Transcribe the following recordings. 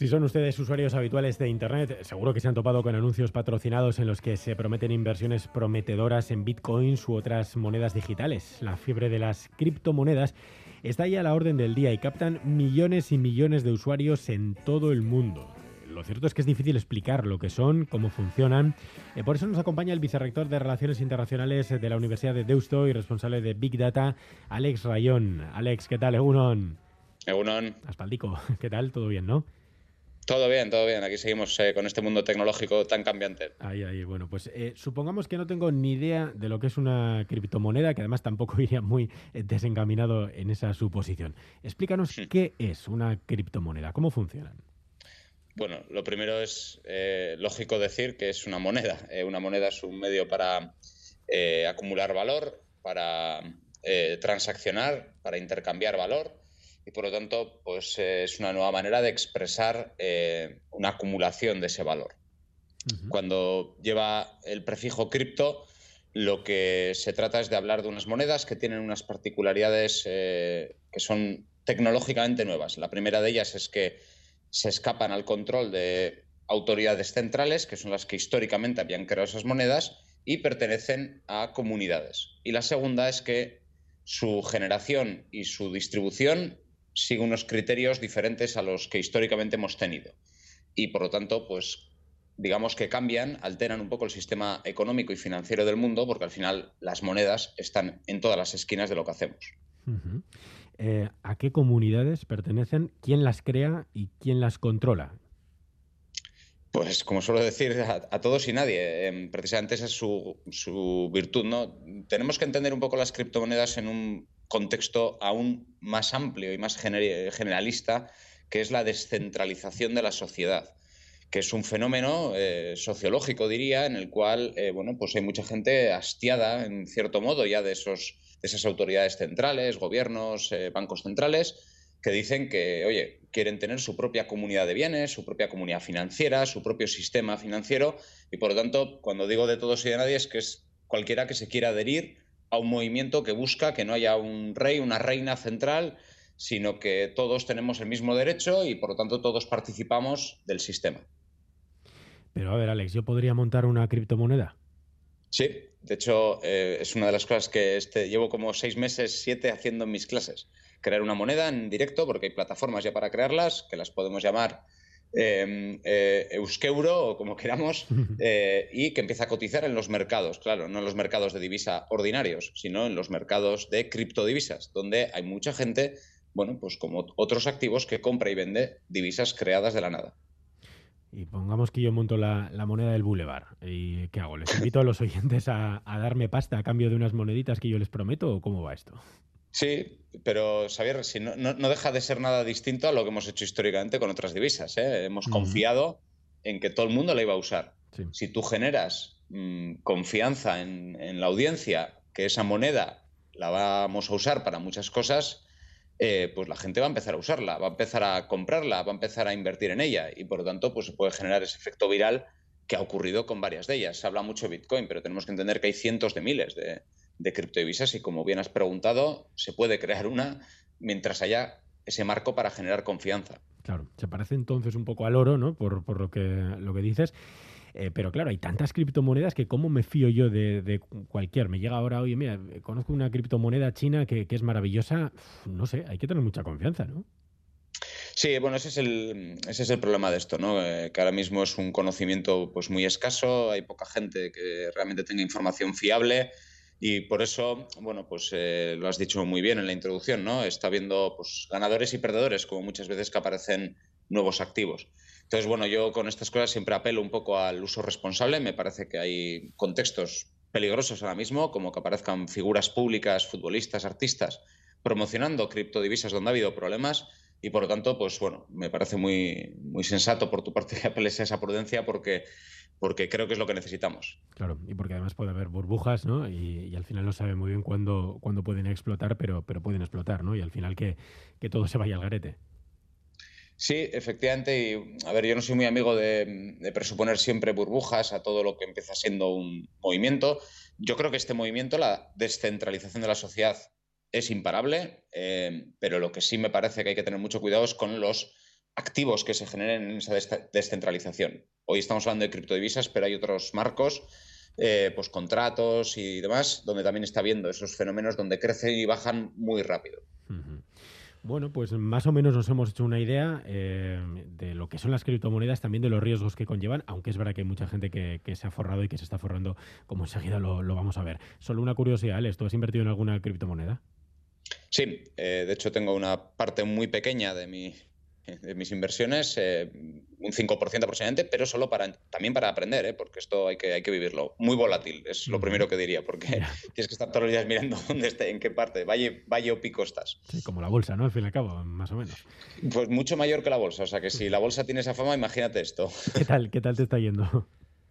Si son ustedes usuarios habituales de Internet, seguro que se han topado con anuncios patrocinados en los que se prometen inversiones prometedoras en bitcoins u otras monedas digitales. La fiebre de las criptomonedas está ya a la orden del día y captan millones y millones de usuarios en todo el mundo. Lo cierto es que es difícil explicar lo que son, cómo funcionan. Por eso nos acompaña el vicerrector de Relaciones Internacionales de la Universidad de Deusto y responsable de Big Data, Alex Rayón. Alex, ¿qué tal? Egunon. Egunon. Aspaldico, ¿qué tal? ¿Todo bien, no? Todo bien, todo bien. Aquí seguimos con este mundo tecnológico tan cambiante. Ahí, bueno, pues supongamos que no tengo ni idea de lo que es una criptomoneda, que además tampoco iría muy desencaminado en esa suposición. Explícanos qué es una criptomoneda, cómo funcionan. Bueno, lo primero es lógico decir que es una moneda. Una moneda es un medio para acumular valor, para transaccionar, para intercambiar valor y por lo tanto pues, es una nueva manera de expresar una acumulación de ese valor. Cuando lleva el prefijo cripto, lo que se trata es de hablar de unas monedas que tienen unas particularidades que son tecnológicamente nuevas. La primera de ellas es que se escapan al control de autoridades centrales, que son las que históricamente habían creado esas monedas, y pertenecen a comunidades. Y la segunda es que su generación y su distribución siguen unos criterios diferentes a los que históricamente hemos tenido. Y por lo tanto, pues digamos que cambian, alteran un poco el sistema económico y financiero del mundo, porque al final las monedas están en todas las esquinas de lo que hacemos. ¿A qué comunidades pertenecen? ¿Quién las crea y quién las controla? Pues como suelo decir, a todos y nadie. Precisamente esa es su virtud, ¿no? Tenemos que entender un poco las criptomonedas en un contexto aún más amplio y más generalista, que es la descentralización de la sociedad, que es un fenómeno sociológico, diría, en el cual bueno, pues hay mucha gente hastiada, en cierto modo, ya de esas autoridades centrales, gobiernos, bancos centrales, que dicen que, oye, quieren tener su propia comunidad de bienes, su propia comunidad financiera, su propio sistema financiero y, por lo tanto, cuando digo de todos y de nadie es que es cualquiera que se quiera adherir a un movimiento que busca que no haya un rey, una reina central, sino que todos tenemos el mismo derecho y, por lo tanto, todos participamos del sistema. Pero a ver, Alex, ¿yo podría montar una criptomoneda? Sí, de hecho, es una de las cosas que llevo como 6 meses, 7 haciendo en mis clases. Crear una moneda en directo, porque hay plataformas ya para crearlas, que las podemos llamar Euskeuro o como queramos, y que empieza a cotizar en los mercados, claro, no en los mercados de divisa ordinarios, sino en los mercados de criptodivisas, donde hay mucha gente, bueno, pues como otros activos que compra y vende divisas creadas de la nada. Y pongamos que yo monto la moneda del Boulevard. ¿Y qué hago? ¿Les invito a los oyentes a darme pasta a cambio de unas moneditas que yo les prometo o cómo va esto? Sí, pero Xavier, si no deja de ser nada distinto a lo que hemos hecho históricamente con otras divisas, ¿eh? Hemos confiado en que todo el mundo la iba a usar. Sí. Si tú generas confianza en la audiencia, que esa moneda la vamos a usar para muchas cosas, pues la gente va a empezar a usarla, va a empezar a comprarla, va a empezar a invertir en ella y por lo tanto pues se puede generar ese efecto viral que ha ocurrido con varias de ellas. Se habla mucho de Bitcoin, pero tenemos que entender que hay cientos de miles de criptodivisas y como bien has preguntado, se puede crear una mientras haya ese marco para generar confianza. Claro, se parece entonces un poco al oro, ¿no? Por lo que dices. Pero claro, hay tantas criptomonedas que ¿cómo me fío yo de cualquier? Me llega ahora, oye, mira, conozco una criptomoneda china que es maravillosa. No sé, hay que tener mucha confianza, ¿no? Sí, bueno, ese es el problema de esto, ¿no? Que ahora mismo es un conocimiento pues muy escaso, hay poca gente que realmente tenga información fiable y por eso, bueno, pues lo has dicho muy bien en la introducción, ¿no? Está habiendo pues ganadores y perdedores, como muchas veces que aparecen nuevos activos. Entonces, bueno, yo con estas cosas siempre apelo un poco al uso responsable. Me parece que hay contextos peligrosos ahora mismo, como que aparezcan figuras públicas, futbolistas, artistas, promocionando criptodivisas donde ha habido problemas y por lo tanto, pues bueno, me parece muy, muy sensato por tu parte que apeles a esa prudencia porque creo que es lo que necesitamos. Claro, y porque además puede haber burbujas, ¿no? Y al final no sabe muy bien cuándo pueden explotar, pero pueden explotar, ¿no? Y al final que todo se vaya al garete. Sí, efectivamente. Y, a ver, yo no soy muy amigo de presuponer siempre burbujas a todo lo que empieza siendo un movimiento. Yo creo que este movimiento, la descentralización de la sociedad, es imparable, pero lo que sí me parece que hay que tener mucho cuidado es con los activos que se generen en esa descentralización. Hoy estamos hablando de criptodivisas, pero hay otros marcos, pues contratos y demás, donde también está viendo esos fenómenos donde crecen y bajan muy rápido. Bueno, pues más o menos nos hemos hecho una idea de lo que son las criptomonedas, también de los riesgos que conllevan, aunque es verdad que hay mucha gente que se ha forrado y que se está forrando, como enseguida lo vamos a ver. Solo una curiosidad, Alex, ¿tú has invertido en alguna criptomoneda? Sí, de hecho tengo una parte muy pequeña de mis inversiones, un 5% aproximadamente, pero solo también para aprender, porque esto hay que vivirlo. Muy volátil, es lo primero que diría, porque tienes que estar todos los días mirando dónde esté, en qué parte, valle o pico estás. Sí, como la bolsa, ¿no? Al fin y al cabo, más o menos. Pues mucho mayor que la bolsa, o sea que si la bolsa tiene esa fama, imagínate esto. ¿Qué tal te está yendo?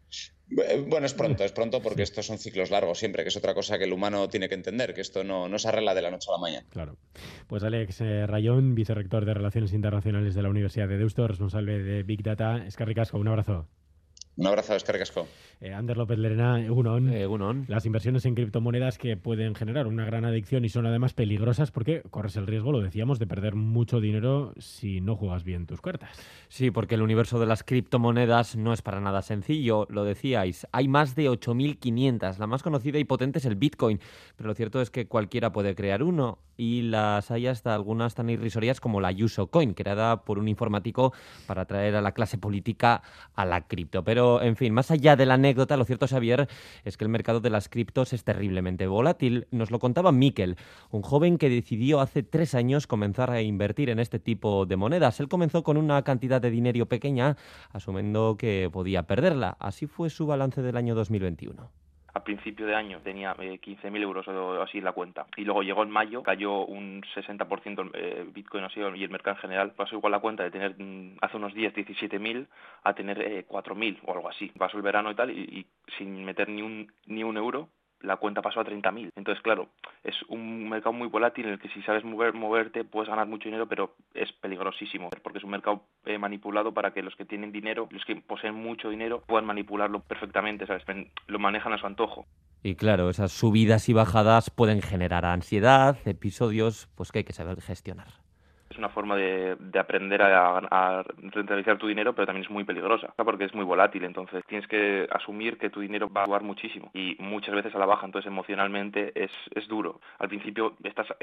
Bueno, es pronto porque estos son ciclos largos siempre, que es otra cosa que el humano tiene que entender, que esto no se arregla de la noche a la mañana. Claro. Pues Alex Rayón, vicerrector de Relaciones Internacionales de la Universidad de Deusto, responsable de Big Data. Eskerrik asko, un abrazo. Un abrazo, eskerrik asko. Ander López Lerena, Egunon. Egunon. Las inversiones en criptomonedas que pueden generar una gran adicción y son además peligrosas porque corres el riesgo, lo decíamos, de perder mucho dinero si no juegas bien tus cartas. Sí, porque el universo de las criptomonedas no es para nada sencillo, lo decíais. Hay más de 8.500. La más conocida y potente es el Bitcoin, pero lo cierto es que cualquiera puede crear uno y las hay hasta algunas tan irrisorias como la Yuso Coin, creada por un informático para atraer a la clase política a la cripto. Pero, en fin, más allá de la anécdota, lo cierto, Xavier, es que el mercado de las criptos es terriblemente volátil. Nos lo contaba Mikel, un joven que decidió hace 3 años comenzar a invertir en este tipo de monedas. Él comenzó con una cantidad de dinero pequeña, asumiendo que podía perderla. Así fue su balance del año 2021. A principio de año tenía 15.000 euros o así en la cuenta. Y luego llegó en mayo, cayó un 60% Bitcoin así, y el mercado en general. Pasó igual la cuenta de tener hace unos días 17.000 a tener 4.000 o algo así. Pasó el verano y tal, y sin meter ni un euro, la cuenta pasó a 30.000. Entonces, claro, es un mercado muy volátil en el que si sabes moverte puedes ganar mucho dinero, pero es peligrosísimo, porque es un mercado manipulado para que los que tienen dinero, los que poseen mucho dinero, puedan manipularlo perfectamente, ¿sabes? Lo manejan a su antojo. Y claro, esas subidas y bajadas pueden generar ansiedad, episodios pues que hay que saber gestionar. Es una forma de aprender a rentabilizar tu dinero, pero también es muy peligrosa, porque es muy volátil. Entonces tienes que asumir que tu dinero va a jugar muchísimo y muchas veces a la baja. Entonces emocionalmente es duro. Al principio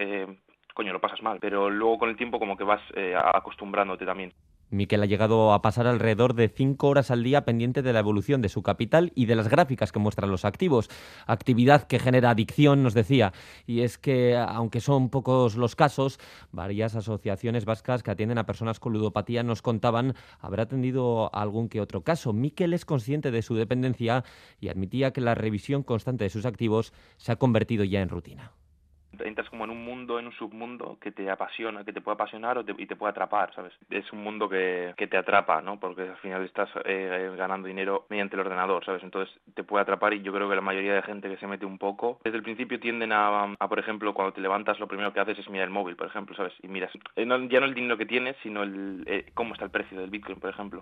lo pasas mal, pero luego con el tiempo como que vas acostumbrándote también. Mikel ha llegado a pasar alrededor de 5 horas al día pendiente de la evolución de su capital y de las gráficas que muestran los activos. Actividad que genera adicción, nos decía. Y es que, aunque son pocos los casos, varias asociaciones vascas que atienden a personas con ludopatía nos contaban haber atendido a algún que otro caso. Mikel es consciente de su dependencia y admitía que la revisión constante de sus activos se ha convertido ya en rutina. Entras como en un submundo que te apasiona, que te puede apasionar y te puede atrapar, ¿sabes? Es un mundo que te atrapa, ¿no? Porque al final estás ganando dinero mediante el ordenador, ¿sabes? Entonces te puede atrapar y yo creo que la mayoría de gente que se mete un poco, desde el principio tienden a por ejemplo, cuando te levantas lo primero que haces es mirar el móvil, por ejemplo, ¿sabes? Y miras, ya no el dinero que tienes, sino cómo está el precio del Bitcoin, por ejemplo.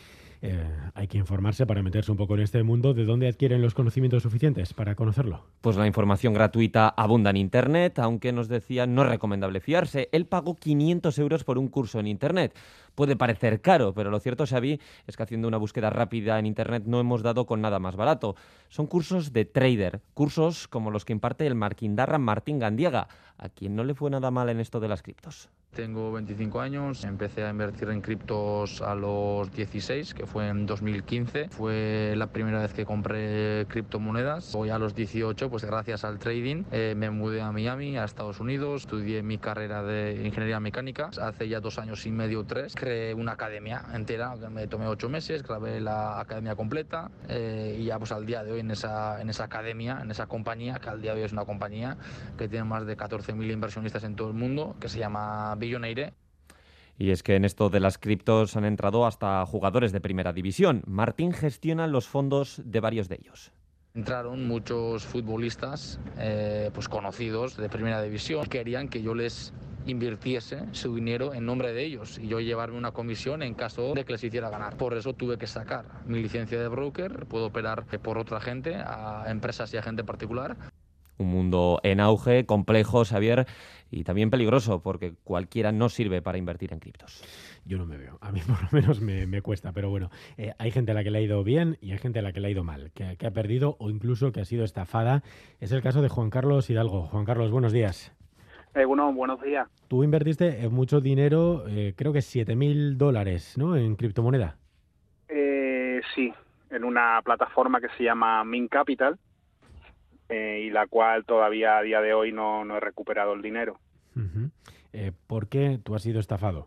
Hay que informarse para meterse un poco en este mundo. ¿De dónde adquieren los conocimientos suficientes para conocerlo? Pues la información gratuita abunda en Internet, aunque nos decía no es recomendable fiarse. Él pagó 500 euros por un curso en Internet. Puede parecer caro, pero lo cierto, Xavi, es que haciendo una búsqueda rápida en Internet no hemos dado con nada más barato. Son cursos de trader, cursos como los que imparte el marquindarra Martín Gandiaga, a quien no le fue nada mal en esto de las criptos. Tengo 25 años, empecé a invertir en criptos a los 16, que fue en 2015. Fue la primera vez que compré criptomonedas. Hoy a los 18, pues gracias al trading, me mudé a Miami, a Estados Unidos. Estudié mi carrera de ingeniería mecánica. Hace ya 2 años y medio, 3, creé una academia entera. Me tomé 8 meses, grabé la academia completa y ya pues al día de hoy en esa academia, en esa compañía, que al día de hoy es una compañía que tiene más de 14.000 inversionistas en todo el mundo, que se llama Billionaire. Y es que en esto de las criptos han entrado hasta jugadores de primera división. Martín gestiona los fondos de varios de ellos. Entraron muchos futbolistas pues conocidos de primera división. Querían que yo les invirtiese su dinero en nombre de ellos y yo llevarme una comisión en caso de que les hiciera ganar. Por eso tuve que sacar mi licencia de broker. Puedo operar por otra gente, a empresas y a gente particular. Un mundo en auge, complejo, Xavier, y también peligroso, porque cualquiera no sirve para invertir en criptos. Yo no me veo, a mí por lo menos me cuesta, pero bueno, hay gente a la que le ha ido bien y hay gente a la que le ha ido mal, que ha perdido o incluso que ha sido estafada. Es el caso de Juan Carlos Hidalgo. Juan Carlos, buenos días. Bueno, buenos días. Tú invertiste mucho dinero, creo que $7.000, ¿no?, en criptomoneda. Sí, en una plataforma que se llama Mint Capital, y la cual todavía a día de hoy no he recuperado el dinero. Uh-huh. ¿Por qué tú has sido estafado?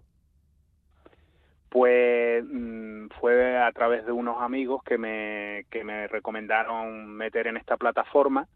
Pues fue a través de unos amigos que me recomendaron meter en esta plataforma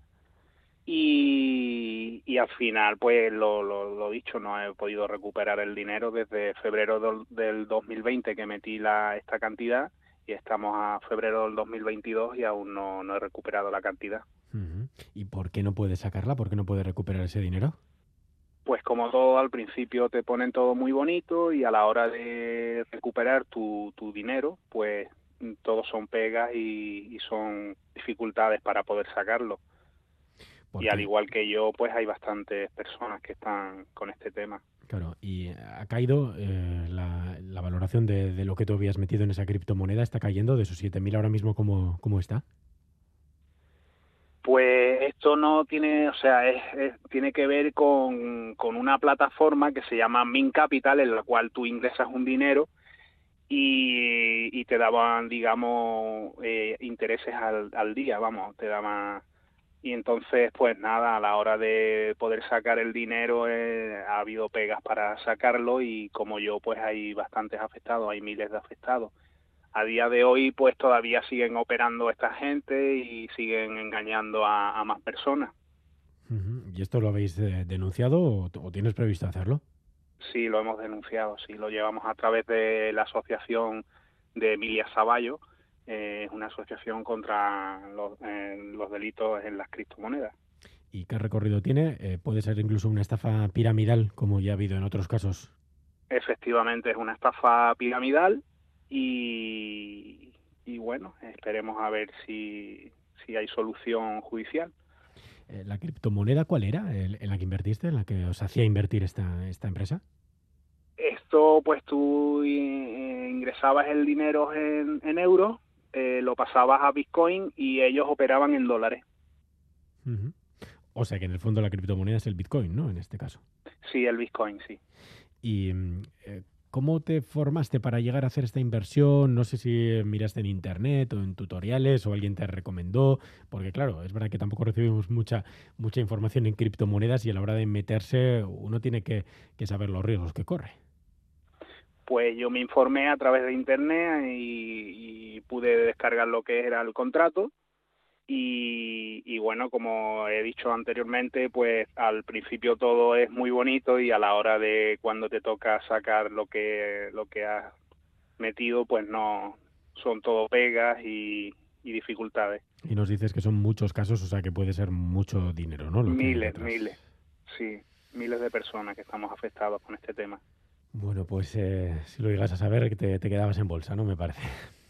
y al final, pues lo dicho, no he podido recuperar el dinero desde febrero del 2020 que metí esta cantidad, y estamos a febrero del 2022 y aún no he recuperado la cantidad. Uh-huh. ¿Y por qué no puedes sacarla? ¿Por qué no puedes recuperar ese dinero? Pues como todo, al principio te ponen todo muy bonito y a la hora de recuperar tu dinero, pues todos son pegas y son dificultades para poder sacarlo. Y al igual que yo, pues hay bastantes personas que están con este tema. Claro, y ha caído la valoración de lo que tú habías metido en esa criptomoneda, está cayendo de esos 7.000 ahora mismo, ¿cómo está? Pues esto no tiene, o sea, tiene que ver con una plataforma que se llama Mint Capital, en la cual tú ingresas un dinero y te daban, digamos, intereses al día, vamos, te daban. Y entonces, pues nada, a la hora de poder sacar el dinero ha habido pegas para sacarlo, y como yo, pues hay bastantes afectados, hay miles de afectados. A día de hoy, pues todavía siguen operando esta gente y siguen engañando a más personas. Uh-huh. ¿Y esto lo habéis denunciado o tienes previsto hacerlo? Sí, lo hemos denunciado, sí, lo llevamos a través de la asociación de Emilia Saballo, es una asociación contra los delitos en las criptomonedas. ¿Y qué recorrido tiene? ¿Puede ser incluso una estafa piramidal, como ya ha habido en otros casos? Efectivamente, es una estafa piramidal y bueno, esperemos a ver si hay solución judicial. ¿La criptomoneda cuál era en la que invertiste, en la que os hacía invertir esta empresa? Esto, pues tú ingresabas el dinero en euros, lo pasabas a Bitcoin y ellos operaban en dólares. Uh-huh. O sea que en el fondo la criptomoneda es el Bitcoin, ¿no?, en este caso. Sí, el Bitcoin, sí. ¿Y cómo te formaste para llegar a hacer esta inversión? No sé si miraste en internet o en tutoriales o alguien te recomendó, porque claro, es verdad que tampoco recibimos mucha información en criptomonedas y a la hora de meterse uno tiene que saber los riesgos que corre. Pues yo me informé a través de internet y pude descargar lo que era el contrato. Y bueno, como he dicho anteriormente, pues al principio todo es muy bonito y a la hora de cuando te toca sacar lo que has metido, pues no, son todo pegas y dificultades. Y nos dices que son muchos casos, o sea que puede ser mucho dinero, ¿no? Miles, sí, miles de personas que estamos afectados con este tema. Bueno, pues si lo llegas a saber, te quedabas en bolsa, ¿no? Me parece.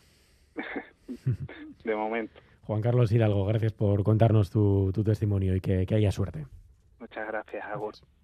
De momento. Juan Carlos Hidalgo, gracias por contarnos tu testimonio y que haya suerte. Muchas gracias, Agus.